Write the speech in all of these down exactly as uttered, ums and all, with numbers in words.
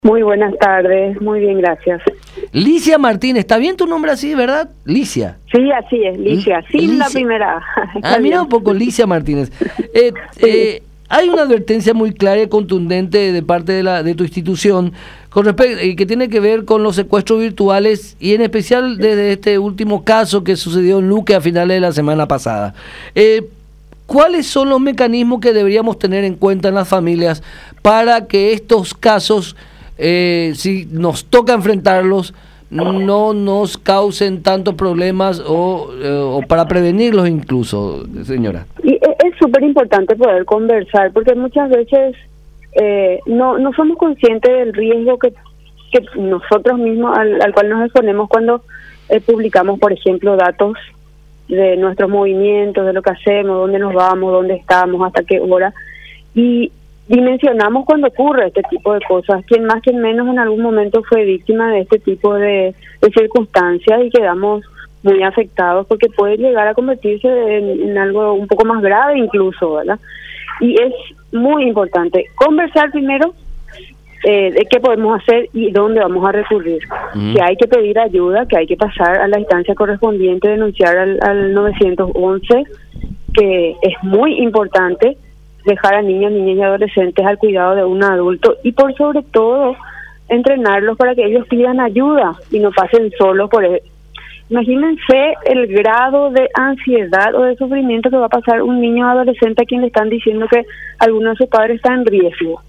Muy buenas tardes, muy bien, gracias. Licia Martínez, ¿está bien tu nombre así, verdad? Licia. Sí, así es, Licia, sin Licia. la primera. Ah, mira un poco, Licia Martínez. Eh, Sí. eh, hay una advertencia muy clara y contundente de parte de, la, de tu institución con respecto, eh, que tiene que ver con los secuestros virtuales y en especial desde este último caso que sucedió en Luque a finales de la semana pasada. Eh, ¿Cuáles son los mecanismos que deberíamos tener en cuenta en las familias para que estos casos, eh, si nos toca enfrentarlos, no nos causen tantos problemas o, eh, o para prevenirlos incluso, señora? Y e- es súper importante poder conversar, porque muchas veces eh, no no somos conscientes del riesgo que, que nosotros mismos, al, al cual nos exponemos cuando eh, publicamos, por ejemplo, datos de nuestros movimientos, de lo que hacemos, dónde nos vamos, dónde estamos, hasta qué hora, y dimensionamos cuando ocurre este tipo de cosas. Quien más, quien menos en algún momento fue víctima de este tipo de, de circunstancias y quedamos muy afectados porque puede llegar a convertirse en, en algo un poco más grave incluso, ¿verdad? Y es muy importante conversar primero eh, de qué podemos hacer y dónde vamos a recurrir. Mm. Que hay que pedir ayuda, que hay que pasar a la instancia correspondiente, denunciar al, al nueve once, que es muy importante dejar a niños, niñas y adolescentes al cuidado de un adulto y por sobre todo entrenarlos para que ellos pidan ayuda y no pasen solos por él. Imagínense el grado de ansiedad o de sufrimiento que va a pasar un niño o adolescente a quien le están diciendo que alguno de sus padres está en riesgo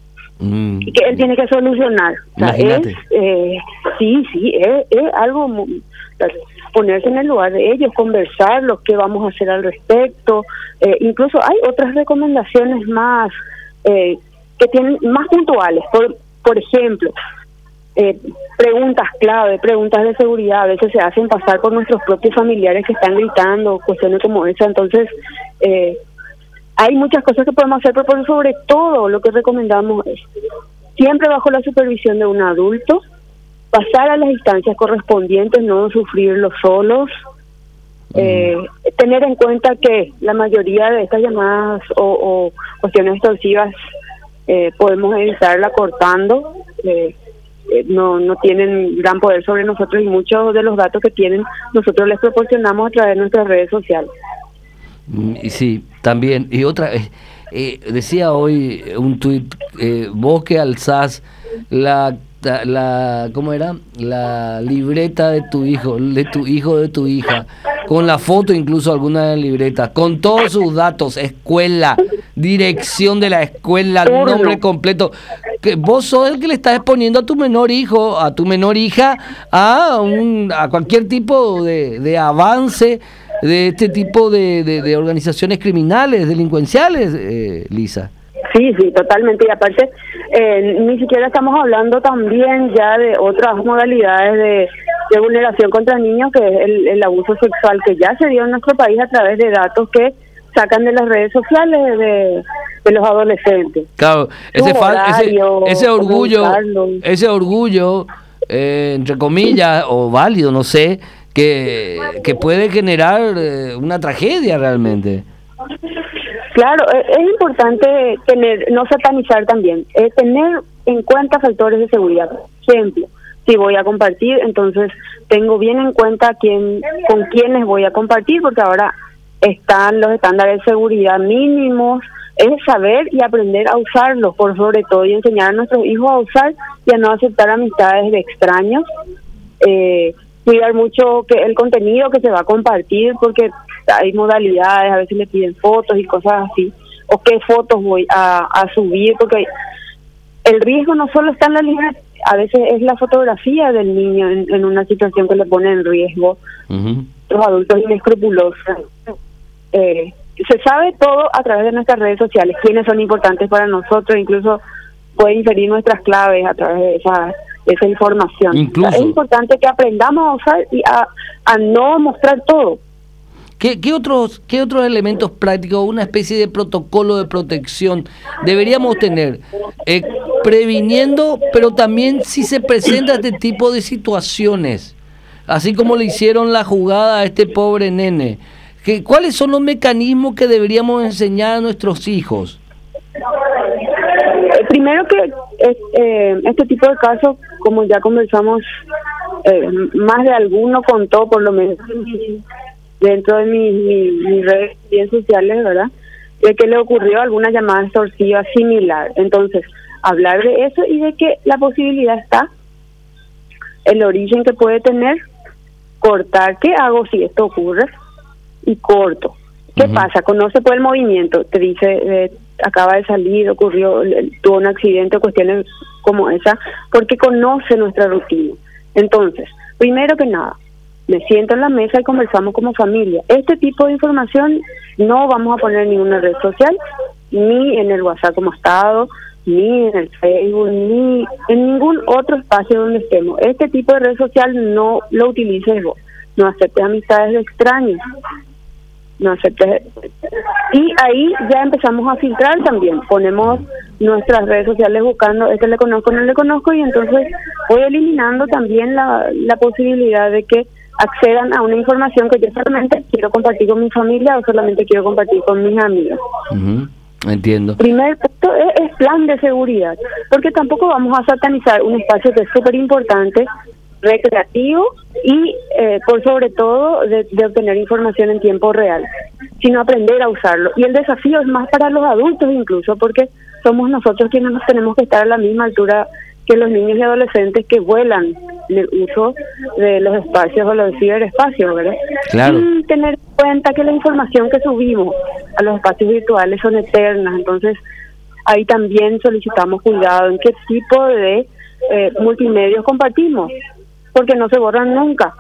Mm. y que él tiene que solucionar. O sea, Imagínate. es, eh, sí, sí, es, es algo, muy- ponerse en el lugar de ellos, conversarlos, qué vamos a hacer al respecto. Eh, incluso hay otras recomendaciones más eh, que tienen más puntuales. Por, por ejemplo, eh, preguntas clave, preguntas de seguridad, a veces se hacen pasar por nuestros propios familiares que están gritando, cuestiones como esa. Entonces, eh, hay muchas cosas que podemos hacer, pero por sobre todo lo que recomendamos es siempre bajo la supervisión de un adulto, pasar a las instancias correspondientes, no sufrirlo solos, eh, tener en cuenta que la mayoría de estas llamadas o, o cuestiones extorsivas eh, podemos evitarla cortando, eh, eh, no no tienen gran poder sobre nosotros y muchos de los datos que tienen nosotros les proporcionamos a través de nuestras redes sociales. Mm, y sí, también. Y otra, eh, eh, decía hoy un tuit, eh, vos que alzás la, ta- la, ¿cómo era? La libreta de tu hijo, de tu hijo, de tu hija, con la foto incluso alguna de las libretas, con todos sus datos, escuela, dirección de la escuela, Turno. nombre completo, que vos sos el que le estás exponiendo a tu menor hijo, a tu menor hija, a un, a cualquier tipo de, de avance de este tipo de, de, de organizaciones criminales, delincuenciales, eh, Lisa. Sí, sí, totalmente. Y aparte, eh, ni siquiera estamos hablando también ya de otras modalidades de, de vulneración contra niños, que es el, el abuso sexual que ya se dio en nuestro país a través de datos que sacan de las redes sociales de, de los adolescentes. Claro, ese, Su fal- ese, horario, ese cómo orgullo, usarlo. ese orgullo, eh, entre comillas, o válido, no sé, que, que puede generar eh, una tragedia realmente. Claro, e- es importante tener, no satanizar también, es tener en cuenta factores de seguridad. Por ejemplo, si voy a compartir, entonces tengo bien en cuenta quién, con quiénes voy a compartir, porque ahora están los estándares de seguridad mínimos, es saber y aprender a usarlos, por sobre todo, y enseñar a nuestros hijos a usar y a no aceptar amistades de extraños. Eh, cuidar mucho que el contenido que se va a compartir, porque hay modalidades, a veces le piden fotos y cosas así, o qué fotos voy a, a subir, porque el riesgo no solo está en la línea, a veces es la fotografía del niño en, en una situación que le pone en riesgo. Ujú. Los adultos inescrupulosos. Eh, se sabe todo a través de nuestras redes sociales, quiénes son importantes para nosotros, incluso puede inferir nuestras claves a través de esa, esa información. Incluso. O sea, es importante que aprendamos a usar y a, a no mostrar todo. ¿Qué, qué otros, qué otros elementos prácticos, una especie de protocolo de protección deberíamos tener? Eh, previniendo, pero también si se presenta este tipo de situaciones, así como le hicieron la jugada a este pobre nene. ¿Qué, ¿Cuáles son los mecanismos que deberíamos enseñar a nuestros hijos? primero que eh, este tipo de casos, como ya conversamos, eh, más de alguno contó, por lo menos dentro de mis mi, mi redes sociales, ¿verdad?, de que le ocurrió alguna llamada extorsiva similar. Entonces, hablar de eso y de que la posibilidad está, el origen que puede tener, cortar. ¿Qué hago si esto ocurre? Y corto. ¿Qué uh-huh. pasa? Conoce pues el movimiento, te dice, eh, acaba de salir, ocurrió, tuvo un accidente, cuestiones como esa, porque conoce nuestra rutina. Entonces, primero que nada, me siento en la mesa y conversamos como familia. Este tipo de información no vamos a poner en ninguna red social, ni en el WhatsApp como estado, ni en el Facebook, ni en ningún otro espacio donde estemos. Este tipo de red social no lo utilices vos. No aceptes amistades de extraños. No aceptes. Y ahí ya empezamos a filtrar también. Ponemos nuestras redes sociales buscando, este le conozco, no le conozco, y entonces voy eliminando también la, la posibilidad de que accedan a una información que yo solamente quiero compartir con mi familia o solamente quiero compartir con mis amigos. Uh-huh. Entiendo. Primer punto es, es plan de seguridad, porque tampoco vamos a satanizar un espacio que es súper importante, recreativo y eh, por sobre todo de, de obtener información en tiempo real, sino aprender a usarlo. Y el desafío es más para los adultos incluso, porque somos nosotros quienes nos tenemos que estar a la misma altura que los niños y adolescentes que vuelan en el uso de los espacios o los ciberespacios, ¿verdad? Claro. Sin tener en cuenta que la información que subimos a los espacios virtuales son eternas, entonces ahí también solicitamos cuidado en qué tipo de eh, multimedios compartimos, porque no se borran nunca.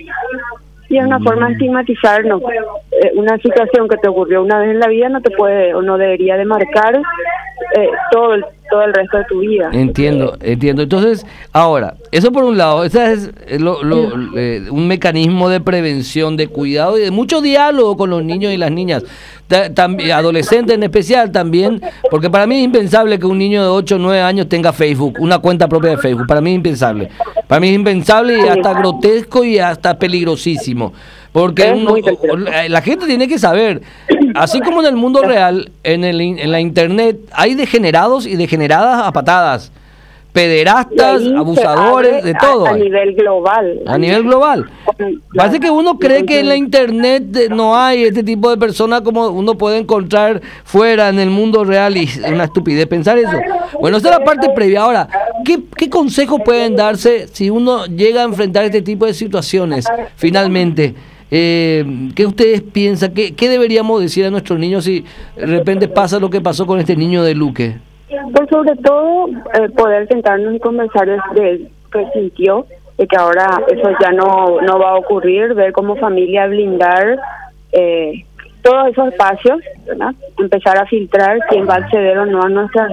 Y es una mm. forma de estigmatizarnos. Eh, una situación que te ocurrió una vez en la vida no te puede o no debería de marcar eh, todo el todo el resto de tu vida. Entiendo, entiendo. Entonces, ahora, eso por un lado, ese es lo, lo, eh, un mecanismo de prevención, de cuidado y de mucho diálogo con los niños y las niñas, también adolescentes en especial también, porque para mí es impensable que un niño de ocho o nueve años tenga Facebook, una cuenta propia de Facebook. Para mí es impensable. Para mí es impensable y hasta grotesco y hasta peligrosísimo. Porque uno, la gente tiene que saber, así como en el mundo real, en, el, en la internet hay degenerados y degeneradas a patadas, pederastas, abusadores, de todo. A, a nivel global. A nivel global. Parece que uno cree que en la internet no hay este tipo de personas como uno puede encontrar fuera en el mundo real, y es una estupidez pensar eso. Bueno, esa es la parte previa. Ahora, ¿qué, qué consejos pueden darse si uno llega a enfrentar este tipo de situaciones finalmente? Eh, ¿Qué ustedes piensan? ¿Qué, ¿Qué deberíamos decir a nuestros niños si de repente pasa lo que pasó con este niño de Luque? Pues sobre todo eh, poder sentarnos y conversar de, de que sintió, de que ahora eso ya no no va a ocurrir, ver como familia blindar eh, todos esos espacios, ¿verdad? Empezar a filtrar quién va a acceder o no a nuestra.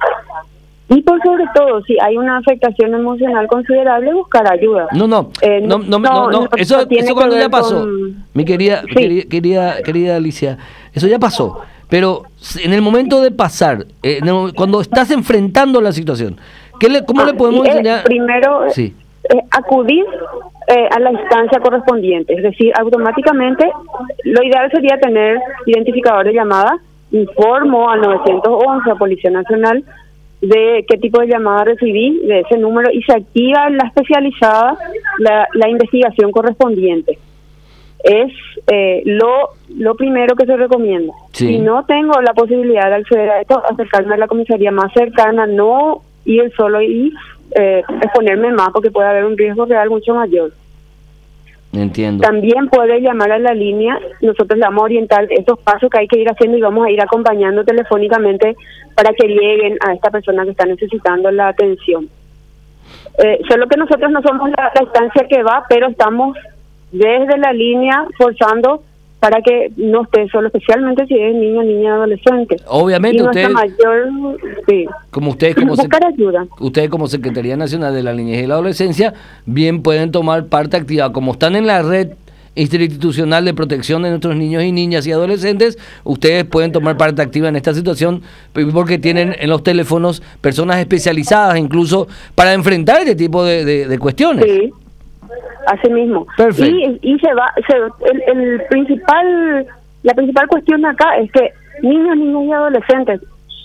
Y por sobre todo, si hay una afectación emocional considerable, buscar ayuda. No, no, eh, no, no, no, no, no, eso, eso cuando ya pasó, con... mi querida, sí. querida, querida, querida Alicia, eso ya pasó. Pero en el momento de pasar, eh, cuando estás enfrentando la situación, ¿qué le, ¿cómo ah, le podemos eh, enseñar? Primero, sí. eh, acudir eh, a la instancia correspondiente, es decir, automáticamente, lo ideal sería tener identificador de llamada, informo al nueve once, a Policía Nacional, de qué tipo de llamada recibí, de ese número, y se activa en la especializada la, la investigación correspondiente. Es eh, lo lo primero que se recomienda. Sí. Si no tengo la posibilidad de acceder a esto, acercarme a la comisaría más cercana, no ir solo y eh, exponerme más, porque puede haber un riesgo real mucho mayor. Entiendo. También puede llamar a la línea, nosotros le vamos a orientar estos pasos que hay que ir haciendo y vamos a ir acompañando telefónicamente para que lleguen a esta persona que está necesitando la atención. Eh, solo que nosotros no somos la, la instancia que va, pero estamos desde la línea forzando para que no esté solo, especialmente si es niño, niña, adolescente. Obviamente, y ustedes, mayor, sí, como ustedes como buscar ayuda. Ustedes como Secretaría Nacional de la Niñez y la Adolescencia bien pueden tomar parte activa, como están en la red interinstitucional de protección de nuestros niños y niñas y adolescentes. Ustedes pueden tomar parte activa en esta situación porque tienen en los teléfonos personas especializadas incluso para enfrentar este tipo de, de, de cuestiones. Sí. Así mismo. Y, y se va, se, el, el principal, la principal cuestión acá es que niños, niñas y adolescentes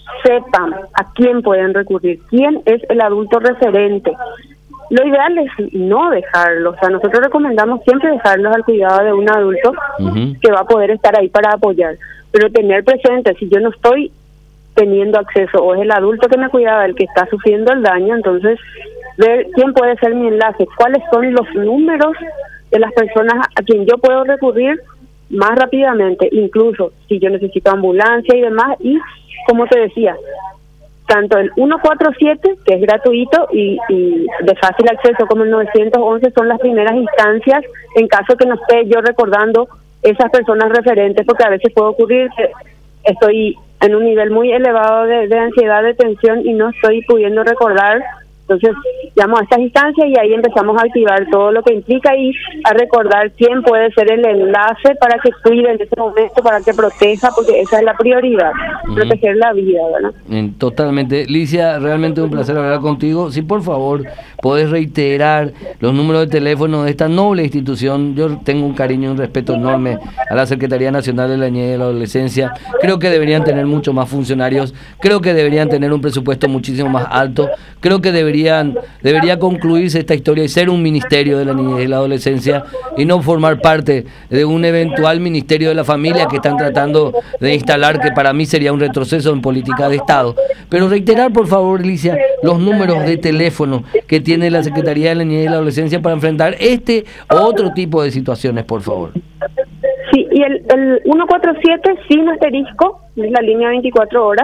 sepan a quién pueden recurrir, quién es el adulto referente. Lo ideal es no dejarlos, o sea, nosotros recomendamos siempre dejarlos al cuidado de un adulto uh-huh. que va a poder estar ahí para apoyar, pero tener presente, si yo no estoy teniendo acceso o es el adulto que me cuidaba el que está sufriendo el daño, entonces ver quién puede ser mi enlace, cuáles son los números de las personas a quien yo puedo recurrir más rápidamente, incluso si yo necesito ambulancia y demás, y como te decía, tanto el ciento cuarenta y siete, que es gratuito y, y de fácil acceso, como el nueve once son las primeras instancias en caso que no esté yo recordando esas personas referentes, porque a veces puede ocurrir que estoy en un nivel muy elevado de, de ansiedad, de tensión y no estoy pudiendo recordar. Entonces llamo a estas instancias y ahí empezamos a activar todo lo que implica y a recordar quién puede ser el enlace para que cuide en ese momento, para que proteja, porque esa es la prioridad, uh-huh. proteger la vida, ¿verdad? Totalmente. Licia, realmente un placer hablar contigo. Si por favor podés reiterar los números de teléfono de esta noble institución. Yo tengo un cariño y un respeto enorme a la Secretaría Nacional de la Niñez y de la Adolescencia. Creo que deberían tener mucho más funcionarios, creo que deberían tener un presupuesto muchísimo más alto, creo que deberían debería concluirse esta historia y ser un ministerio de la niñez y la adolescencia y no formar parte de un eventual ministerio de la familia que están tratando de instalar, que para mí sería un retroceso en política de Estado. Pero reiterar, por favor, Licia, los números de teléfono que tiene la Secretaría de la Niñez y la Adolescencia para enfrentar este u otro tipo de situaciones, por favor. Sí, y el, el ciento cuarenta y siete sin asterisco, es la línea veinticuatro horas,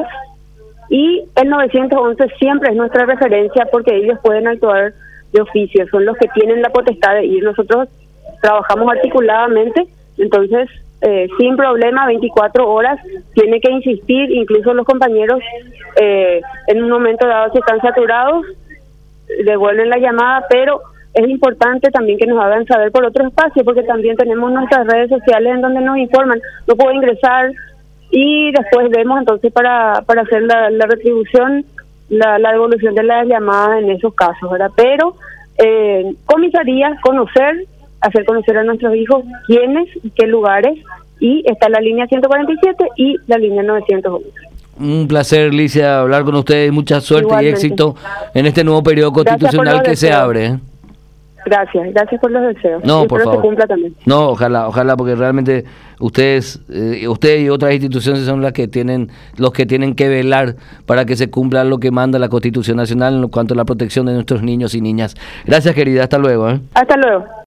y el nueve once siempre es nuestra referencia porque ellos pueden actuar de oficio, son los que tienen la potestad de ir. Nosotros trabajamos articuladamente, entonces eh, sin problema, veinticuatro horas, tiene que insistir, incluso los compañeros eh, en un momento dado si están saturados, devuelven la llamada, pero es importante también que nos hagan saber por otro espacio, porque también tenemos nuestras redes sociales en donde nos informan, no puedo ingresar, y después vemos entonces para para hacer la, la retribución, la, la devolución de las llamadas en esos casos, ¿verdad? Pero eh, comisaría, conocer, hacer conocer a nuestros hijos quiénes y qué lugares, y está la línea ciento cuarenta y siete y la línea nueve once. Un placer, Licia, hablar con ustedes, mucha suerte Igualmente. Y éxito en este nuevo periodo constitucional que se abre, ¿eh? Gracias, gracias por los deseos. No, y por favor. Se cumpla también. No, ojalá, ojalá, porque realmente ustedes, eh, ustedes y otras instituciones son las que tienen, los que tienen que velar para que se cumpla lo que manda la Constitución Nacional en cuanto a la protección de nuestros niños y niñas. Gracias, querida, hasta luego. ¿eh? Hasta luego.